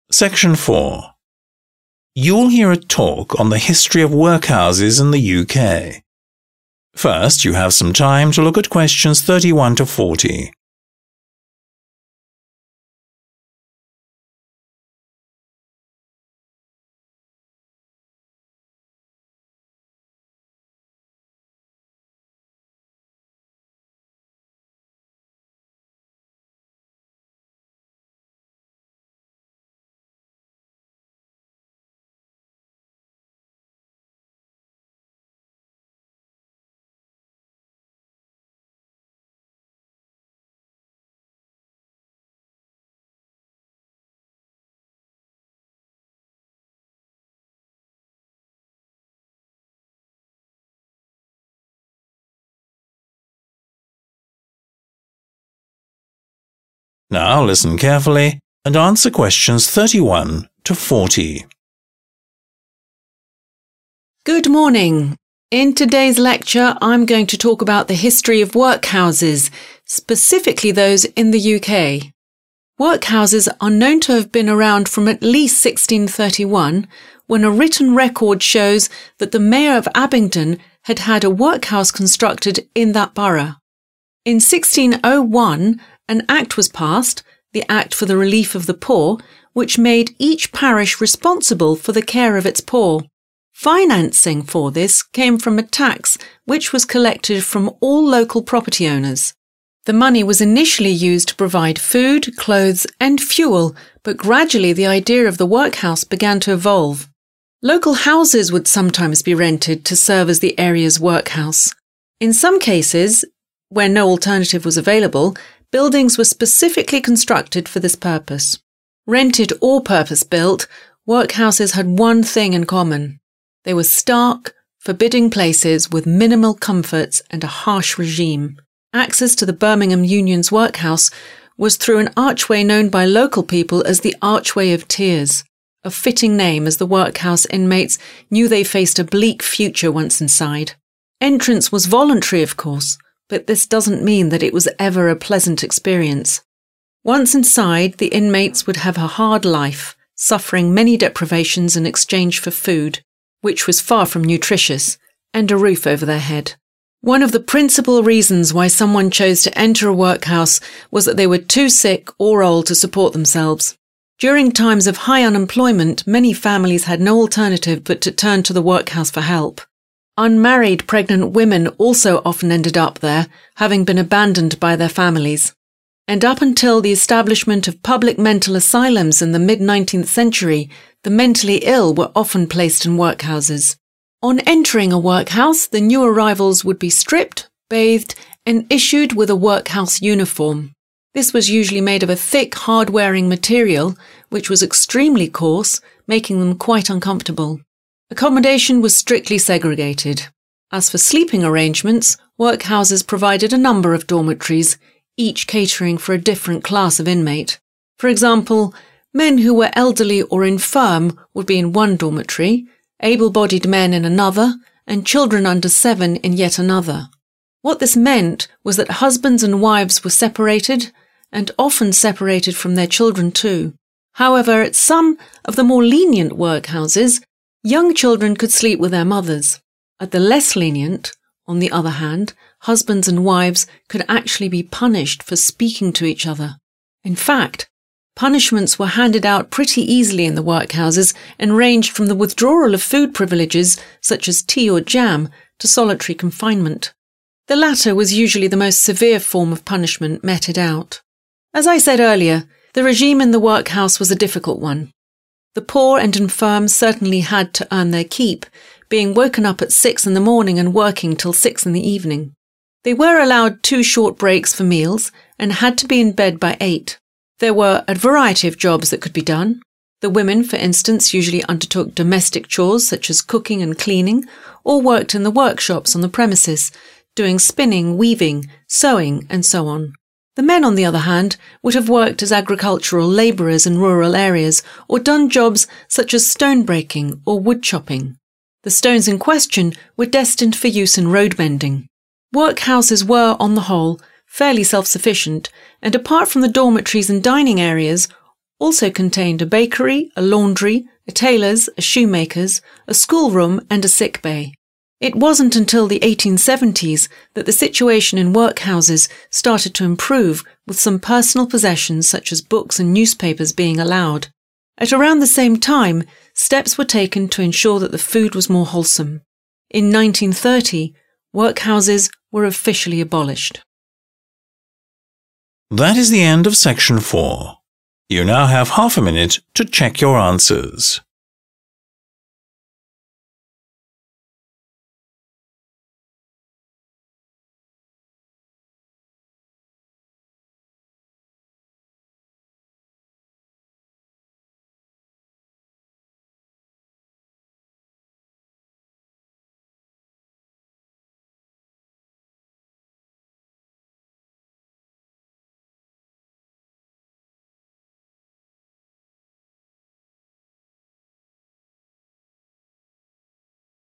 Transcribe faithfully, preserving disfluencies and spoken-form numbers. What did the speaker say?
Section four. You'll hear a talk on the history of workhouses in the U K. First, you have some time to look at questions thirty-one to forty. Now listen carefully and answer questions thirty-one to forty. Good morning. In today's lecture, I'm going to talk about the history of workhouses, specifically those in the U K. Workhouses are known to have been around from at least sixteen thirty-one, when a written record shows that the mayor of Abingdon had had a workhouse constructed in that borough. In sixteen oh one, an act was passed, the Act for the Relief of the Poor, which made each parish responsible for the care of its poor. Financing for this came from a tax which was collected from all local property owners. The money was initially used to provide food, clothes and fuel, but gradually the idea of the workhouse began to evolve. Local houses would sometimes be rented to serve as the area's workhouse. In some cases, where no alternative was available, buildings were specifically constructed for this purpose. Rented or purpose-built, workhouses had one thing in common. They were stark, forbidding places with minimal comforts and a harsh regime. Access to the Birmingham Union's workhouse was through an archway known by local people as the Archway of Tears, a fitting name as the workhouse inmates knew they faced a bleak future once inside. Entrance was voluntary, of course, but this doesn't mean that it was ever a pleasant experience. Once inside, the inmates would have a hard life, suffering many deprivations in exchange for food, which was far from nutritious, and a roof over their head. One of the principal reasons why someone chose to enter a workhouse was that they were too sick or old to support themselves. During times of high unemployment, many families had no alternative but to turn to the workhouse for help. Unmarried pregnant women also often ended up there, having been abandoned by their families. And up until the establishment of public mental asylums in the mid-nineteenth century, the mentally ill were often placed in workhouses. On entering a workhouse, the new arrivals would be stripped, bathed, and issued with a workhouse uniform. This was usually made of a thick, hard-wearing material, which was extremely coarse, making them quite uncomfortable. Accommodation was strictly segregated. As for sleeping arrangements, workhouses provided a number of dormitories, each catering for a different class of inmate. For example, men who were elderly or infirm would be in one dormitory, able-bodied men in another, and children under seven in yet another. What this meant was that husbands and wives were separated, and often separated from their children too. However, at some of the more lenient workhouses, young children could sleep with their mothers. At the less lenient, on the other hand, husbands and wives could actually be punished for speaking to each other. In fact, punishments were handed out pretty easily in the workhouses and ranged from the withdrawal of food privileges, such as tea or jam, to solitary confinement. The latter was usually the most severe form of punishment meted out. As I said earlier, the regime in the workhouse was a difficult one. The poor and infirm certainly had to earn their keep, being woken up at six in the morning and working till six in the evening. They were allowed two short breaks for meals and had to be in bed by eight. There were a variety of jobs that could be done. The women, for instance, usually undertook domestic chores such as cooking and cleaning, or worked in the workshops on the premises, doing spinning, weaving, sewing, and so on. The men, on the other hand, would have worked as agricultural labourers in rural areas or done jobs such as stone breaking or wood chopping. The stones in question were destined for use in road mending. Workhouses were, on the whole, fairly self-sufficient, and apart from the dormitories and dining areas, also contained a bakery, a laundry, a tailor's, a shoemaker's, a schoolroom and a sick bay. It wasn't until the eighteen seventies that the situation in workhouses started to improve, with some personal possessions such as books and newspapers being allowed. At around the same time, steps were taken to ensure that the food was more wholesome. In nineteen thirty, workhouses were officially abolished. That is the end of section four. You now have half a minute to check your answers.